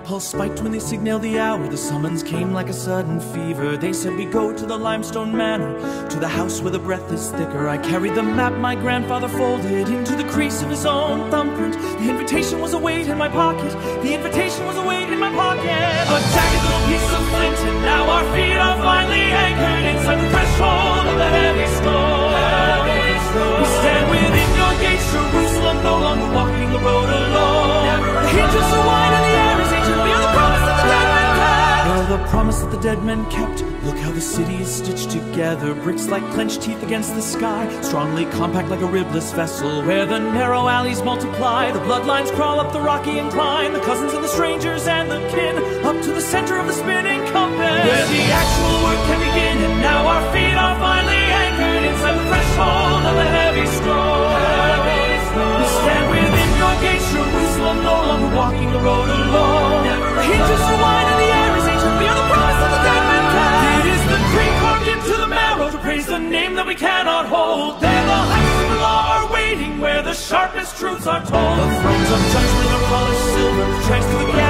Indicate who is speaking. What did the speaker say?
Speaker 1: pulse spiked when they signaled the hour. The summons came like a sudden fever. They said we go to the limestone manor, to the house where the breath is thicker. I carried the map my grandfather folded into the crease of his own thumbprint. The invitation was a weight in my pocket. The invitation was a weight in my pocket. A jagged little piece of flint, and now our feet are finally anchored inside the threshold of the heavy stone. We stand within your gates, Jerusalem, no longer walking the road alone. The hinges are wide and the air is ancient. We are the promise that the dead men kept. We are the promise that the dead men kept. Look how the city is stitched together, bricks like clenched teeth against the sky, strongly compact like a ribless vessel, where the narrow alleys multiply, the bloodlines crawl up the rocky incline, the cousins and the strangers and the kin, up to the center of the spinning compass, where the actual work can begin. And now our feet are finally anchored inside the threshold of the heavy stone. We stand within your gates, Jerusalem, no longer walking the road alone. The hinges are wide and the air is ancient. We are the promise of the dead men kept. It is the creed carved into the marrow to praise the name that we cannot hold. There the heights of the law are waiting, where the sharpest truths are told. The thrones of judgment are polished silver, tracks to the